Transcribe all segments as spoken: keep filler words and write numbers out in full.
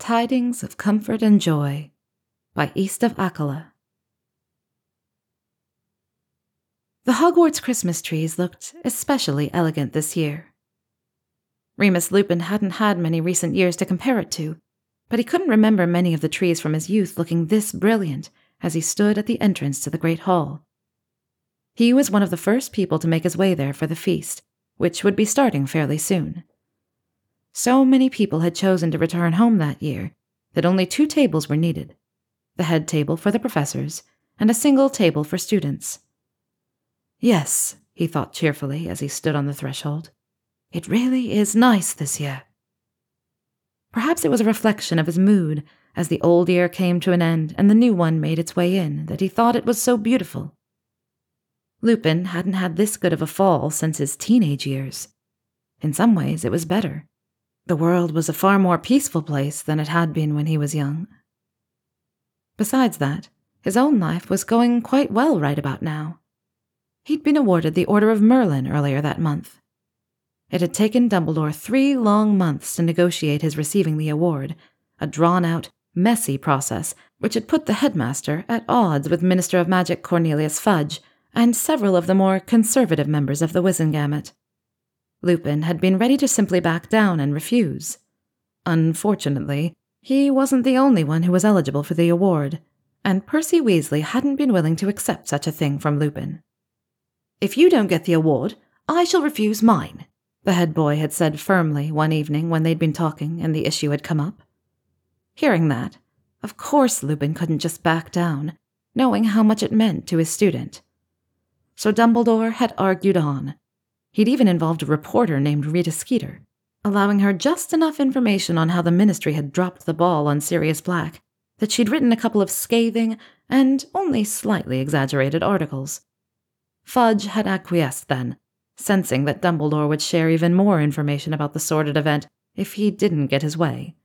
Tidings of Comfort and Joy by East of Akala. The Hogwarts Christmas trees looked especially elegant this year. Remus Lupin hadn't had many recent years to compare it to, but he couldn't remember many of the trees from his youth looking this brilliant as he stood at the entrance to the Great Hall. He was one of the first people to make his way there for the feast, which would be starting fairly soon. So many people had chosen to return home that year that only two tables were needed, the head table for the professors and a single table for students. Yes, he thought cheerfully as he stood on the threshold, it really is nice this year. Perhaps it was a reflection of his mood as the old year came to an end and the new one made its way in that he thought it was so beautiful. Lupin hadn't had this good of a fall since his teenage years. In some ways, it was better. The world was a far more peaceful place than it had been when he was young. Besides that, his own life was going quite well right about now. He'd been awarded the Order of Merlin earlier that month. It had taken Dumbledore three long months to negotiate his receiving the award, a drawn-out, messy process which had put the headmaster at odds with Minister of Magic Cornelius Fudge and several of the more conservative members of the Wizengamot. Lupin had been ready to simply back down and refuse. Unfortunately, he wasn't the only one who was eligible for the award, and Percy Weasley hadn't been willing to accept such a thing from Lupin. "If you don't get the award, I shall refuse mine," the head boy had said firmly one evening when they'd been talking and the issue had come up. Hearing that, of course Lupin couldn't just back down, knowing how much it meant to his student. So Dumbledore had argued on. He'd even involved a reporter named Rita Skeeter, allowing her just enough information on how the Ministry had dropped the ball on Sirius Black that she'd written a couple of scathing and only slightly exaggerated articles. Fudge had acquiesced then, sensing that Dumbledore would share even more information about the sordid event if he didn't get his way.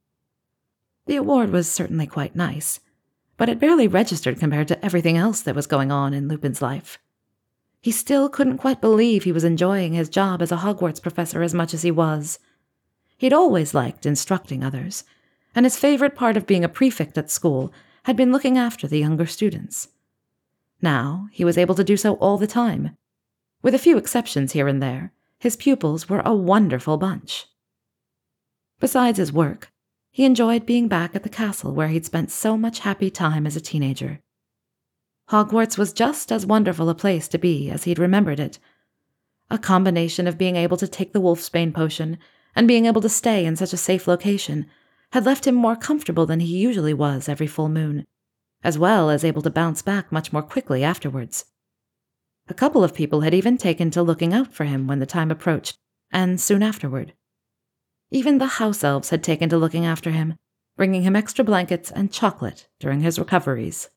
The award was certainly quite nice, but it barely registered compared to everything else that was going on in Lupin's life. He still couldn't quite believe he was enjoying his job as a Hogwarts professor as much as he was. He'd always liked instructing others, and his favorite part of being a prefect at school had been looking after the younger students. Now he was able to do so all the time. With a few exceptions here and there, his pupils were a wonderful bunch. Besides his work, he enjoyed being back at the castle where he'd spent so much happy time as a teenager. Hogwarts was just as wonderful a place to be as he'd remembered it. A combination of being able to take the Wolfsbane potion and being able to stay in such a safe location had left him more comfortable than he usually was every full moon, as well as able to bounce back much more quickly afterwards. A couple of people had even taken to looking out for him when the time approached, and soon afterward. Even the house elves had taken to looking after him, bringing him extra blankets and chocolate during his recoveries.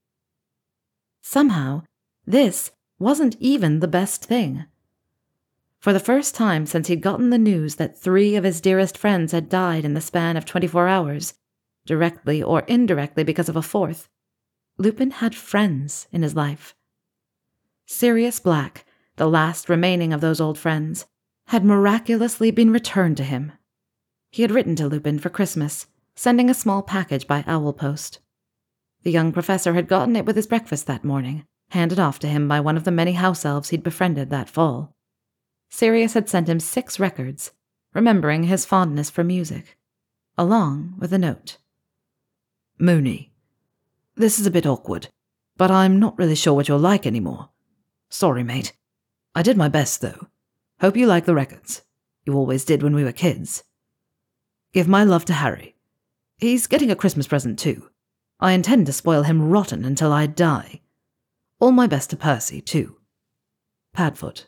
Somehow, this wasn't even the best thing. For the first time since he'd gotten the news that three of his dearest friends had died in the span of twenty-four hours, directly or indirectly because of a fourth, Lupin had friends in his life. Sirius Black, the last remaining of those old friends, had miraculously been returned to him. He had written to Lupin for Christmas, sending a small package by owl post. The young professor had gotten it with his breakfast that morning, handed off to him by one of the many house elves he'd befriended that fall. Sirius had sent him six records, remembering his fondness for music, along with a note. "Moony, this is a bit awkward, but I'm not really sure what you're like anymore. Sorry, mate. I did my best, though. Hope you like the records. You always did when we were kids. Give my love to Harry. He's getting a Christmas present, too. I intend to spoil him rotten until I die. All my best to Percy, too. Padfoot."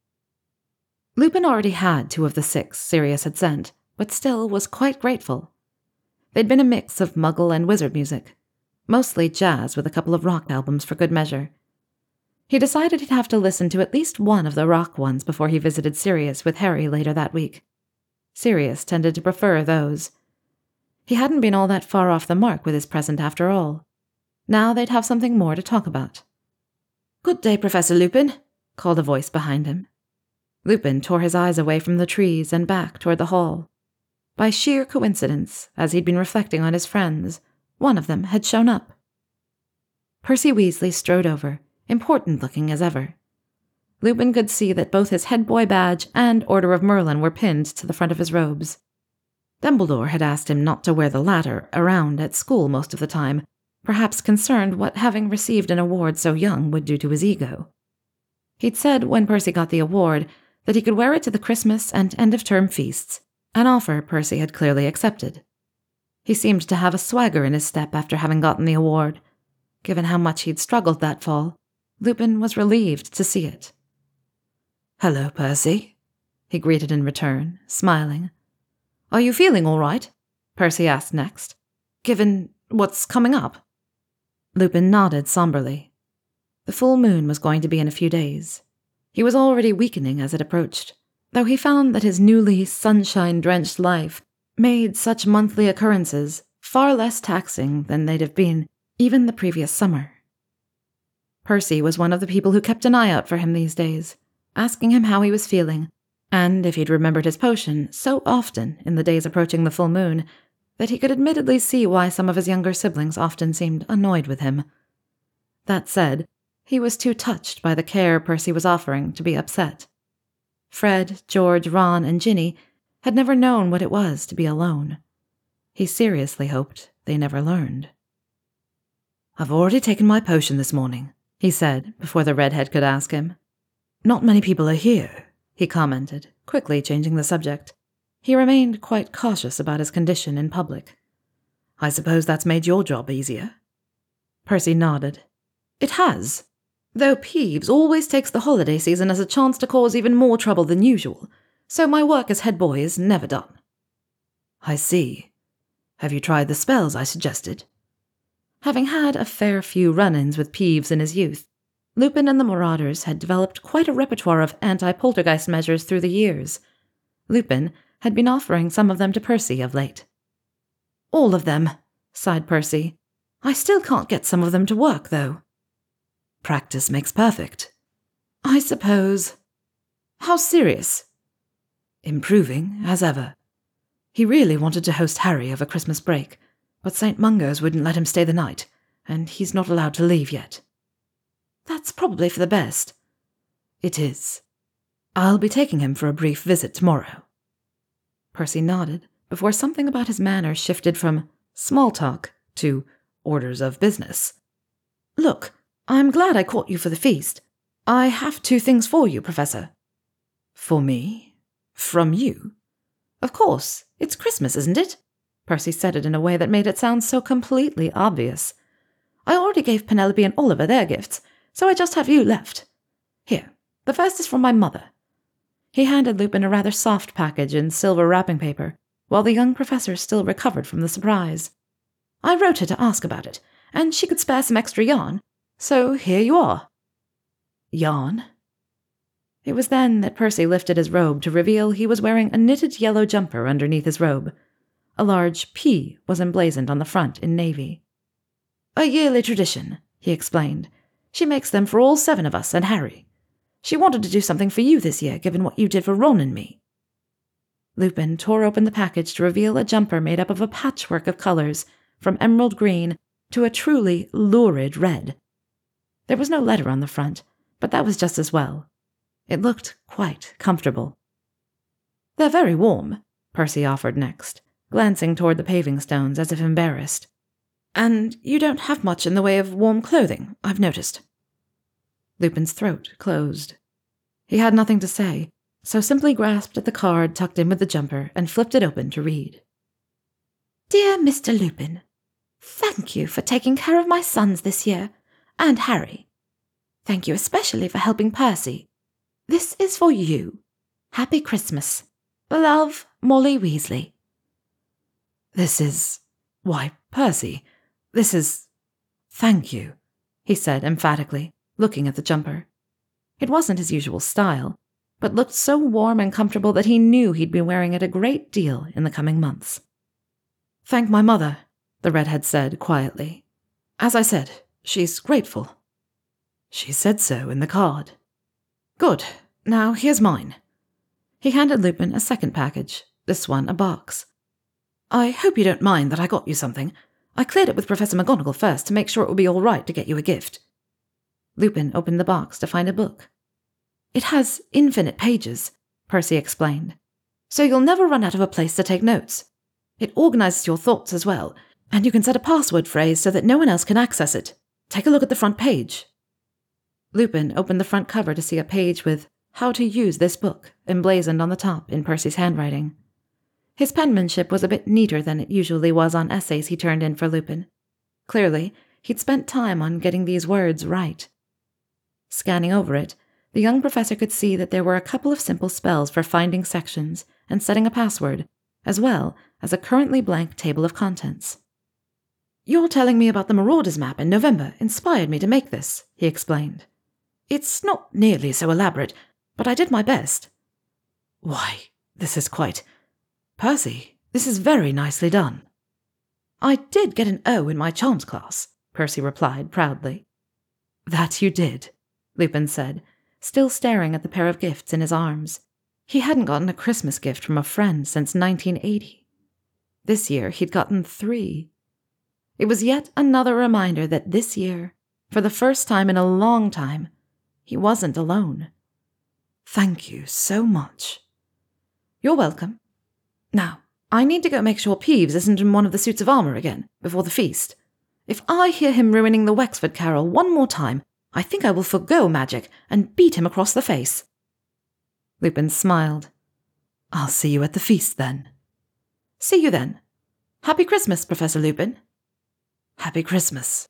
Lupin already had two of the six Sirius had sent, but still was quite grateful. They'd been a mix of Muggle and wizard music, mostly jazz with a couple of rock albums for good measure. He decided he'd have to listen to at least one of the rock ones before he visited Sirius with Harry later that week. Sirius tended to prefer those. He hadn't been all that far off the mark with his present after all. Now they'd have something more to talk about. "Good day, Professor Lupin," called a voice behind him. Lupin tore his eyes away from the trees and back toward the hall. By sheer coincidence, as he'd been reflecting on his friends, one of them had shown up. Percy Weasley strode over, important-looking as ever. Lupin could see that both his head boy badge and Order of Merlin were pinned to the front of his robes. Dumbledore had asked him not to wear the latter around at school most of the time, perhaps concerned what having received an award so young would do to his ego. He'd said when Percy got the award that he could wear it to the Christmas and end-of-term feasts, an offer Percy had clearly accepted. He seemed to have a swagger in his step after having gotten the award. Given how much he'd struggled that fall, Lupin was relieved to see it. "Hello, Percy," he greeted in return, smiling. "Are you feeling all right?" Percy asked next. "Given what's coming up?" Lupin nodded somberly. The full moon was going to be in a few days. He was already weakening as it approached, though he found that his newly sunshine-drenched life made such monthly occurrences far less taxing than they'd have been even the previous summer. Percy was one of the people who kept an eye out for him these days, asking him how he was feeling, and if he'd remembered his potion so often in the days approaching the full moon that he could admittedly see why some of his younger siblings often seemed annoyed with him. That said, he was too touched by the care Percy was offering to be upset. Fred, George, Ron, and Ginny had never known what it was to be alone. He seriously hoped they never learned. "I've already taken my potion this morning," he said before the redhead could ask him. "Not many people are here," he commented, quickly changing the subject. He remained quite cautious about his condition in public. "I suppose that's made your job easier?" Percy nodded. "It has. Though Peeves always takes the holiday season as a chance to cause even more trouble than usual, so my work as head boy is never done." "I see. Have you tried the spells I suggested?" Having had a fair few run-ins with Peeves in his youth, Lupin and the Marauders had developed quite a repertoire of anti-poltergeist measures through the years. Lupin had been offering some of them to Percy of late. "All of them," sighed Percy. "I still can't get some of them to work, though." "Practice makes perfect." "I suppose." "How serious?" "Improving, as ever. He really wanted to host Harry over Christmas break, but Saint Mungo's wouldn't let him stay the night, and he's not allowed to leave yet." "That's probably for the best." "It is. I'll be taking him for a brief visit tomorrow." Percy nodded before something about his manner shifted from small talk to orders of business. "Look, I'm glad I caught you for the feast. I have two things for you, Professor." "For me? From you?" "Of course. It's Christmas, isn't it?" Percy said it in a way that made it sound so completely obvious. "I already gave Penelope and Oliver their gifts, so I just have you left. Here, the first is from my mother." He handed Lupin a rather soft package in silver wrapping paper, while the young professor still recovered from the surprise. "I wrote her to ask about it, and she could spare some extra yarn, so here you are." "Yarn?" It was then that Percy lifted his robe to reveal he was wearing a knitted yellow jumper underneath his robe. A large P was emblazoned on the front in navy. "A yearly tradition," he explained. "She makes them for all seven of us and Harry. She wanted to do something for you this year, given what you did for Ron and me." Lupin tore open the package to reveal a jumper made up of a patchwork of colors, from emerald green to a truly lurid red. There was no letter on the front, but that was just as well. It looked quite comfortable. "They're very warm," Percy offered next, glancing toward the paving stones as if embarrassed. "And you don't have much in the way of warm clothing, I've noticed." Lupin's throat closed. He had nothing to say, so simply grasped at the card tucked in with the jumper and flipped it open to read. "Dear Mister Lupin, thank you for taking care of my sons this year, and Harry. Thank you especially for helping Percy. This is for you. Happy Christmas. Love, Molly Weasley." "This is... why, Percy, this is... thank you," he said emphatically, looking at the jumper. It wasn't his usual style, but looked so warm and comfortable that he knew he'd be wearing it a great deal in the coming months. "Thank my mother," the redhead said quietly. "As I said, she's grateful." "She said so in the card." "Good. Now here's mine." He handed Lupin a second package, this one a box, I hope you don't mind that I got you something. I cleared it with Professor McGonagall first to make sure it would be all right to get you a gift. Lupin opened the box to find a book. It has infinite pages, Percy explained, so you'll never run out of a place to take notes. It organizes your thoughts as well, and you can set a password phrase so that no one else can access it. Take a look at the front page. Lupin opened the front cover to see a page with How to Use This Book emblazoned on the top in Percy's handwriting. His penmanship was a bit neater than it usually was on essays he turned in for Lupin. Clearly, he'd spent time on getting these words right. Scanning over it, the young professor could see that there were a couple of simple spells for finding sections and setting a password, as well as a currently blank table of contents. Your telling me about the Marauders map in November inspired me to make this, he explained. It's not nearly so elaborate, but I did my best. Why, this is quite... Percy, this is very nicely done. I did get an O in my charms class, Percy replied proudly. That you did, Lupin said, still staring at the pair of gifts in his arms. He hadn't gotten a Christmas gift from a friend since nineteen eighty. This year he'd gotten three. It was yet another reminder that this year, for the first time in a long time, he wasn't alone. Thank you so much. You're welcome. Now, I need to go make sure Peeves isn't in one of the suits of armor again, before the feast. If I hear him ruining the Wexford Carol one more time, I think I will forgo magic and beat him across the face. Lupin smiled. I'll see you at the feast, then. See you then. Happy Christmas, Professor Lupin. Happy Christmas.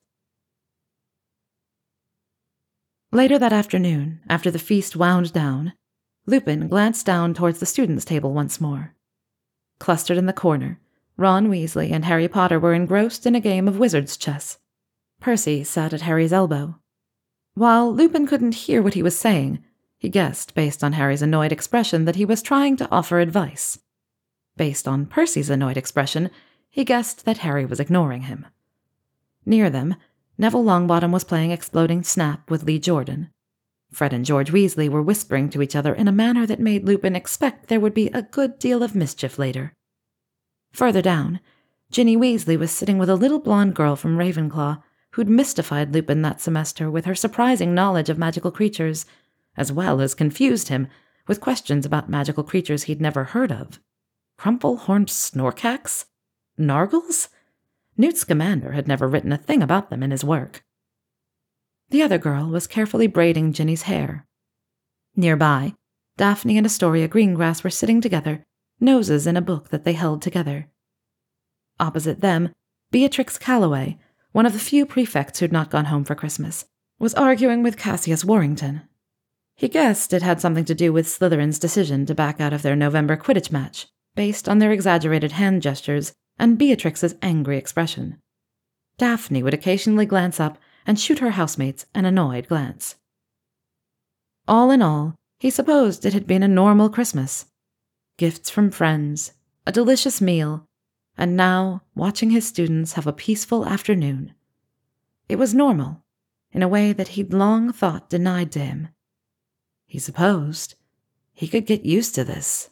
Later that afternoon, after the feast wound down, Lupin glanced down towards the students' table once more. Clustered in the corner, Ron Weasley and Harry Potter were engrossed in a game of wizard's chess. Percy sat at Harry's elbow. While Lupin couldn't hear what he was saying, he guessed, based on Harry's annoyed expression, that he was trying to offer advice. Based on Percy's annoyed expression, he guessed that Harry was ignoring him. Near them, Neville Longbottom was playing Exploding Snap with Lee Jordan. Fred and George Weasley were whispering to each other in a manner that made Lupin expect there would be a good deal of mischief later. Further down, Ginny Weasley was sitting with a little blonde girl from Ravenclaw who'd mystified Lupin that semester with her surprising knowledge of magical creatures, as well as confused him with questions about magical creatures he'd never heard of. Crumple-horned Snorkax? Nargles? Newt Scamander had never written a thing about them in his work. The other girl was carefully braiding Ginny's hair. Nearby, Daphne and Astoria Greengrass were sitting together, noses in a book that they held together. Opposite them, Beatrix Calloway, one of the few prefects who'd not gone home for Christmas, was arguing with Cassius Warrington. He guessed it had something to do with Slytherin's decision to back out of their November Quidditch match, based on their exaggerated hand gestures and Beatrix's angry expression. Daphne would occasionally glance up and shoot her housemates an annoyed glance. All in all, he supposed it had been a normal Christmas. Gifts from friends, a delicious meal, and now watching his students have a peaceful afternoon. It was normal, in a way that he'd long thought denied to him. He supposed he could get used to this.